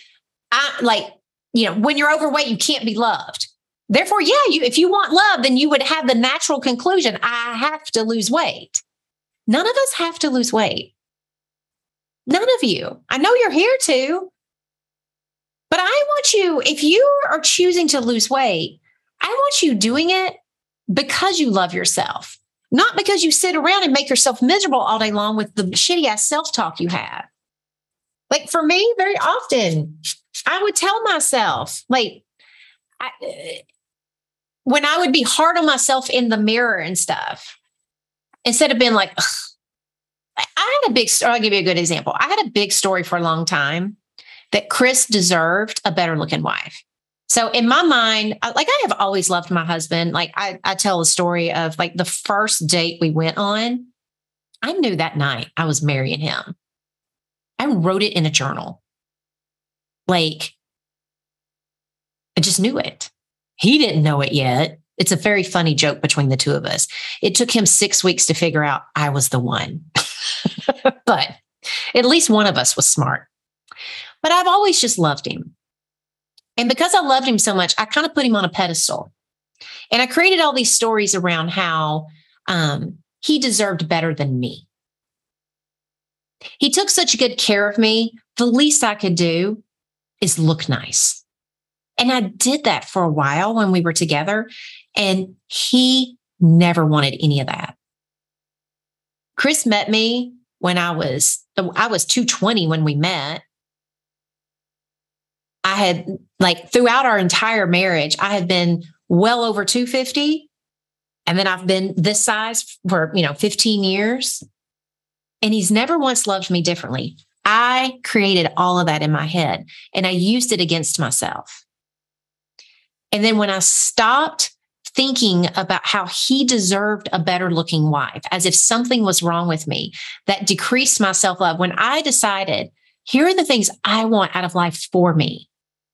when you're overweight, you can't be loved. Therefore, if you want love, then you would have the natural conclusion, I have to lose weight. None of us have to lose weight. None of you. I know you're here to, but I want you, if you are choosing to lose weight, I want you doing it because you love yourself, not because you sit around and make yourself miserable all day long with the shitty ass self-talk you have. For me, very often, I would tell myself, when I would be hard on myself in the mirror and stuff, instead of being like, ugh, I had a big story. I'll give you a good example. I had a big story for a long time that Chris deserved a better looking wife. So in my mind, I have always loved my husband. I tell the story of the first date we went on. I knew that night I was marrying him. I wrote it in a journal. I just knew it. He didn't know it yet. It's a very funny joke between the two of us. It took him 6 weeks to figure out I was the one. But at least one of us was smart. But I've always just loved him. And because I loved him so much, I kind of put him on a pedestal. And I created all these stories around how he deserved better than me. He took such good care of me. The least I could do is look nice. And I did that for a while when we were together. And he never wanted any of that. Chris met me when I was 220 when we met. I had throughout our entire marriage, I had been well over 250. And then I've been this size for, 15 years. And he's never once loved me differently. I created all of that in my head and I used it against myself. And then when I stopped thinking about how he deserved a better looking wife, as if something was wrong with me, that decreased my self-love. When I decided, here are the things I want out of life for me.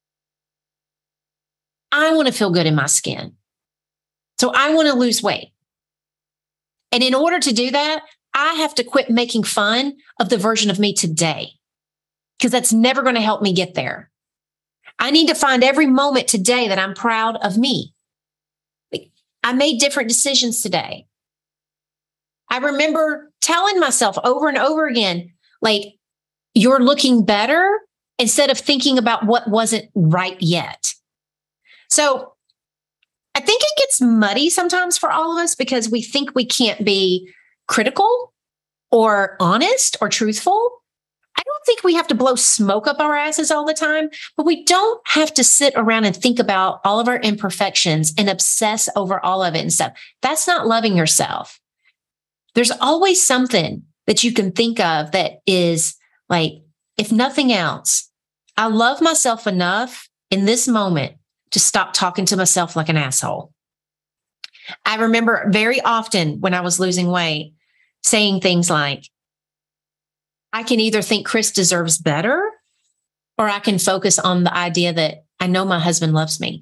I want to feel good in my skin. So I want to lose weight. And in order to do that, I have to quit making fun of the version of me today, because that's never going to help me get there. I need to find every moment today that I'm proud of me. I made different decisions today. I remember telling myself over and over again, you're looking better, instead of thinking about what wasn't right yet. So I think it gets muddy sometimes for all of us because we think we can't be critical or honest or truthful. I don't think we have to blow smoke up our asses all the time, but we don't have to sit around and think about all of our imperfections and obsess over all of it and stuff. That's not loving yourself. There's always something that you can think of that is if nothing else, I love myself enough in this moment to stop talking to myself like an asshole. I remember very often when I was losing weight saying things like, I can either think Chris deserves better, or I can focus on the idea that I know my husband loves me.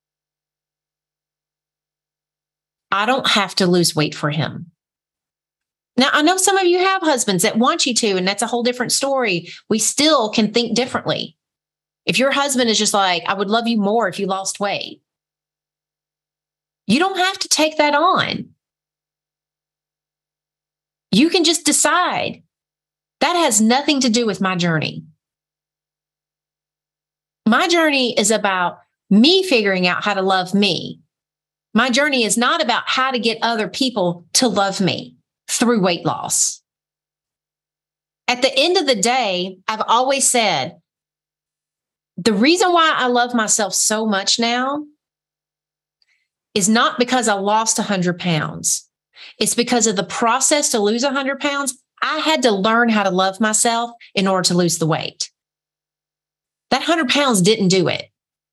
I don't have to lose weight for him. Now, I know some of you have husbands that want you to, and that's a whole different story. We still can think differently. If your husband is just like, I would love you more if you lost weight, you don't have to take that on. You can just decide that has nothing to do with my journey. My journey is about me figuring out how to love me. My journey is not about how to get other people to love me through weight loss. At the end of the day, I've always said, the reason why I love myself so much now is not because I lost 100 pounds. It's because of the process to lose 100 pounds. I had to learn how to love myself in order to lose the weight. That 100 pounds didn't do it.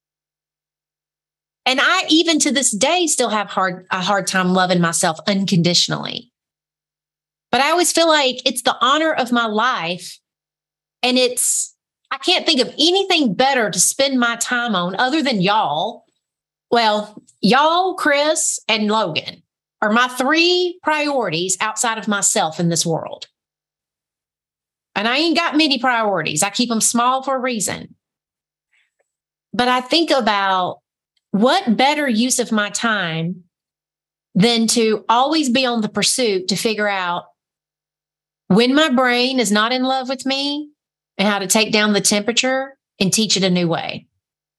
And I, even to this day, still have a hard time loving myself unconditionally. But I always feel like it's the honor of my life. And I can't think of anything better to spend my time on other than y'all. Well, y'all, Chris, and Logan are my 3 priorities outside of myself in this world. And I ain't got many priorities. I keep them small for a reason. But I think about what better use of my time than to always be on the pursuit to figure out when my brain is not in love with me and how to take down the temperature and teach it a new way.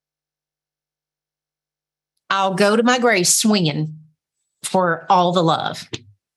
I'll go to my grave swinging for all the love.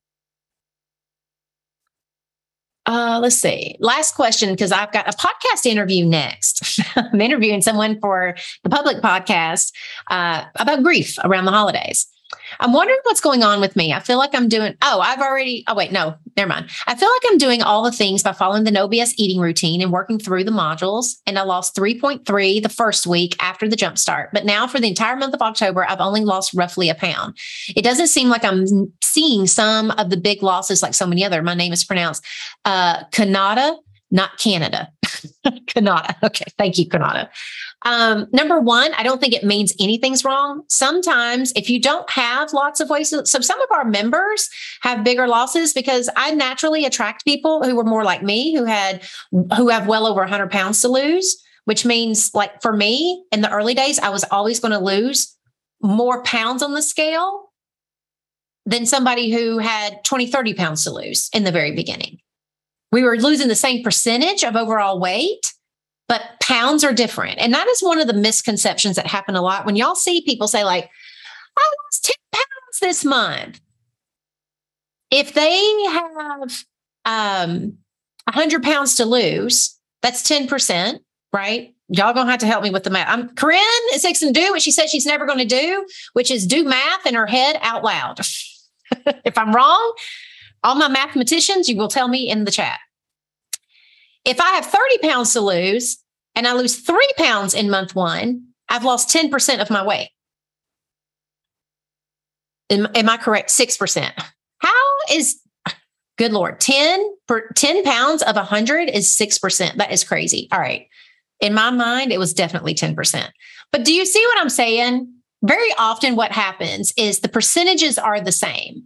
Let's see. Last question, because I've got a podcast interview next. I'm interviewing someone for the public podcast about grief around the holidays. I'm wondering what's going on with me. I feel like I'm doing, never mind. I feel like I'm doing all the things by following the No BS eating routine and working through the modules. And I lost 3.3 the first week after the jump start. But now for the entire month of October, I've only lost roughly a pound. It doesn't seem like I'm seeing some of the big losses like so many other. My name is pronounced Kanata, not Canada. Kanata. Okay. Thank you, Kanata. Number one, I don't think it means anything's wrong. Sometimes if you don't have lots of ways, so some of our members have bigger losses because I naturally attract people who were more like me, who have well over 100 pounds to lose, which means like for me in the early days, I was always going to lose more pounds on the scale than somebody who had 20, 30 pounds to lose in the very beginning. We were losing the same percentage of overall weight, but pounds are different. And that is one of the misconceptions that happen a lot when y'all see people say like, I lost 10 pounds this month. If they have 100 pounds to lose, that's 10%, right? Y'all gonna have to help me with the math. Corinne is fixing to do what she said she's never going to do, which is do math in her head out loud. If I'm wrong, all my mathematicians, you will tell me in the chat. If I have 30 pounds to lose and I lose 3 pounds in month 1, I've lost 10% of my weight. Am I correct? 6%. How is, good Lord, 10 pounds of 100 is 6%. That is crazy. All right. In my mind, it was definitely 10%. But do you see what I'm saying? Very often what happens is the percentages are the same.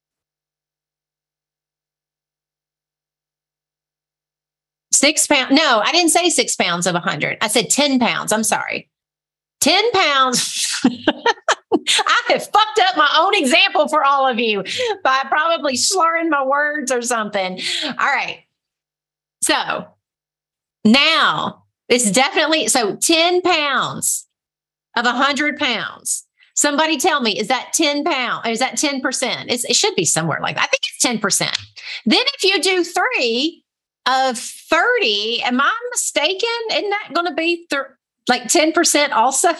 £6. No, I didn't say 6 pounds of 100. I said 10 pounds. I'm sorry. 10 pounds. I have fucked up my own example for all of you by probably slurring my words or something. All right. So now it's definitely, so 10 pounds of 100 pounds. Somebody tell me, is that 10 pounds? Is that 10%? It should be somewhere like that. I think it's 10%. Then if you do 3 of 30, am I mistaken? Isn't that going to be like 10% also?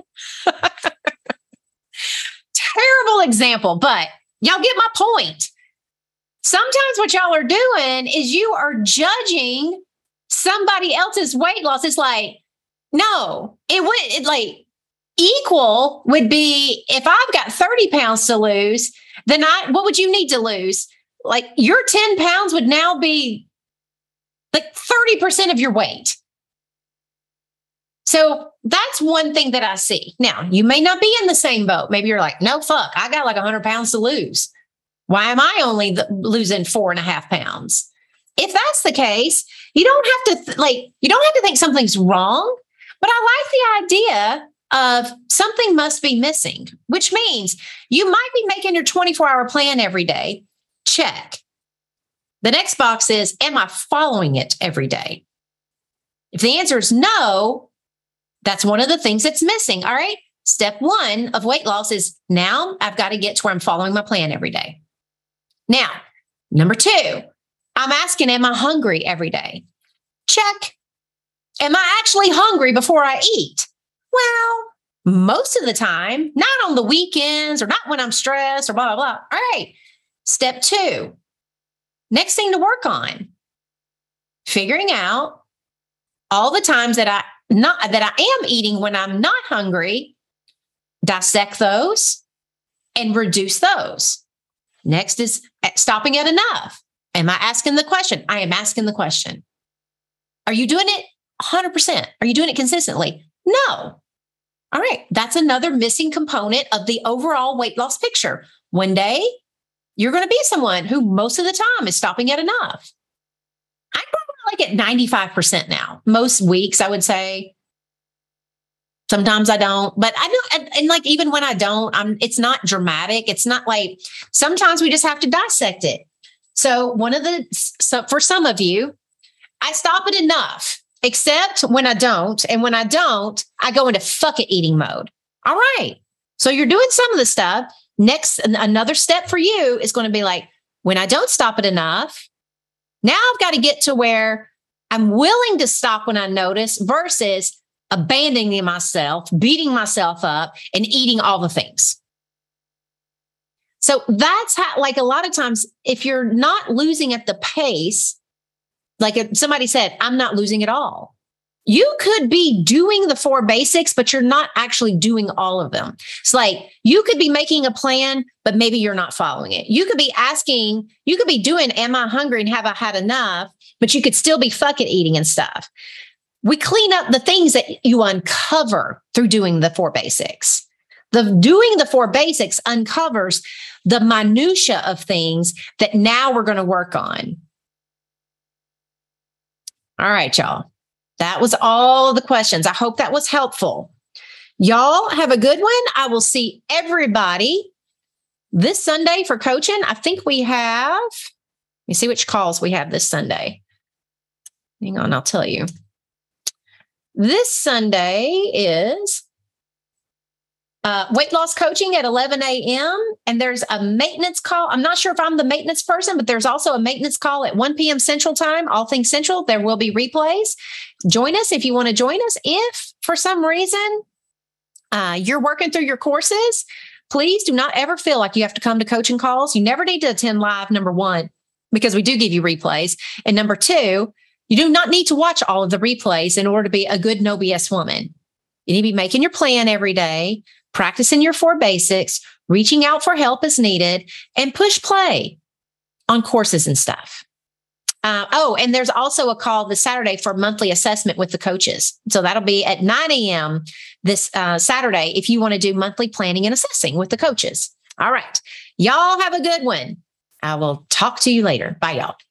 Terrible example, but y'all get my point. Sometimes what y'all are doing is you are judging somebody else's weight loss. It's like, No, like equal would be if I've got 30 pounds to lose, then what would you need to lose? Like your 10 pounds would now be like 30% of your weight. So that's one thing that I see. Now, you may not be in the same boat. Maybe you're like, no, fuck, I got like 100 pounds to lose. Why am I only losing 4.5 pounds? If that's the case, you don't have to you don't have to think something's wrong, but I like the idea of something must be missing, which means you might be making your 24-hour plan every day. Check. The next box is, am I following it every day? If the answer is no, that's one of the things that's missing. All right. Step 1 of weight loss is now I've got to get to where I'm following my plan every day. Now, number 2, I'm asking, am I hungry every day? Check. Am I actually hungry before I eat? Well, most of the time, not on the weekends or not when I'm stressed or blah, blah, blah. All right. Step 2, next thing to work on, figuring out all the times that I am eating when I'm not hungry, dissect those and reduce those. Next is stopping at enough. Am I asking the question? I am asking the question. Are you doing it 100%? Are you doing it consistently? No. All right. That's another missing component of the overall weight loss picture. One day, you're going to be someone who most of the time is stopping at enough. I'm probably like at 95% now. Most weeks, I would say. Sometimes I don't, but I know, and like even when I don't, it's not dramatic. It's not like sometimes we just have to dissect it. So for some of you, I stop at enough, except when I don't. And when I don't, I go into fuck it eating mode. All right. So you're doing some of the stuff. Next, another step for you is going to be like, when I don't stop at enough, now I've got to get to where I'm willing to stop when I notice versus abandoning myself, beating myself up, and eating all the things. So that's how, like a lot of times, if you're not losing at the pace, like if somebody said, I'm not losing at all. You could be doing the 4 basics, but you're not actually doing all of them. It's like you could be making a plan, but maybe you're not following it. You could be asking, you could be doing, am I hungry and have I had enough? But you could still be fucking eating and stuff. We clean up the things that you uncover through doing the 4 basics. Doing the 4 basics uncovers the minutia of things that now we're going to work on. All right, y'all. That was all the questions. I hope that was helpful. Y'all have a good one. I will see everybody this Sunday for coaching. I think we have, let me see which calls we have this Sunday. Hang on, I'll tell you. This Sunday is weight loss coaching at 11 a.m. And there's a maintenance call. I'm not sure if I'm the maintenance person, but there's also a maintenance call at 1 p.m. Central Time, all things Central. There will be replays. Join us if you want to join us. If for some reason you're working through your courses, please do not ever feel like you have to come to coaching calls. You never need to attend live, number 1, because we do give you replays. And number 2, you do not need to watch all of the replays in order to be a good no BS woman. You need to be making your plan every day, practicing your 4 basics, reaching out for help as needed, and push play on courses and stuff. And there's also a call this Saturday for monthly assessment with the coaches. So that'll be at 9 a.m. this Saturday if you want to do monthly planning and assessing with the coaches. All right. Y'all have a good one. I will talk to you later. Bye, y'all.